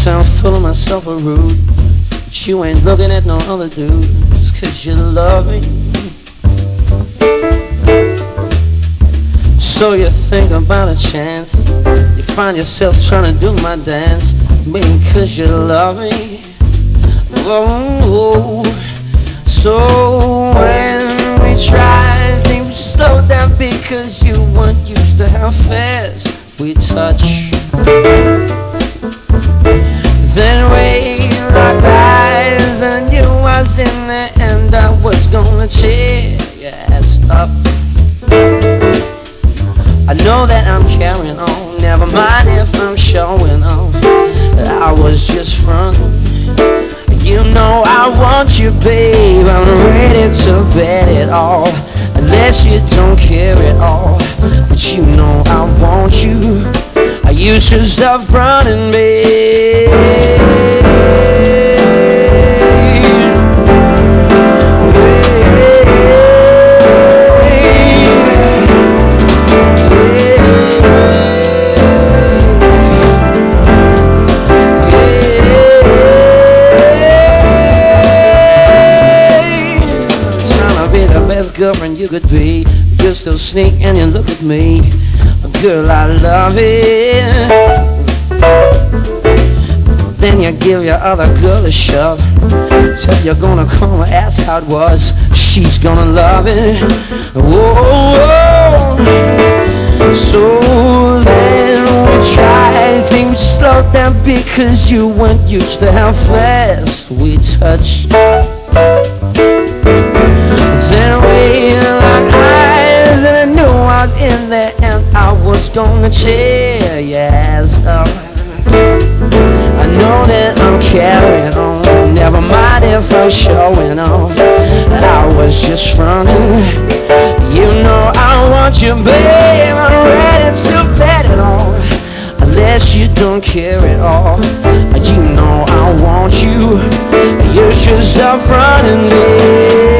sound full of myself a rude, but you ain't looking at no other dudes, 'cause you love me. So you think about a chance, you find yourself trying to do my dance, maybe 'cause you love me. Oh, so when we try, things slow down because you weren't used to how fast we touch. Then we locked eyes and you was in there and I was gonna cheer your ass up. I know that I'm carrying on, never mind if I'm showing off. I was just frontin'. You know I want you, babe, I'm ready to bet it all, unless you don't care at all. But you know I want you, you should stop running, babe. Girlfriend you could be, you still sneak and you look at me. Girl, I love it. Then you give your other girl a shove. Tell you're gonna call her, ask how it was. She's gonna love it. Whoa. So then we tried, things slowed down because you weren't used to how fast we touched. Then we locked eyes and I knew I was in there and I was gonna cheer your ass up. I know that I'm carrying on, never mind if I'm showing off. I was just frontin'. You know I want you, babe, I'm ready to bet it all, unless you don't care at all. You know I want you, you should stop running, babe.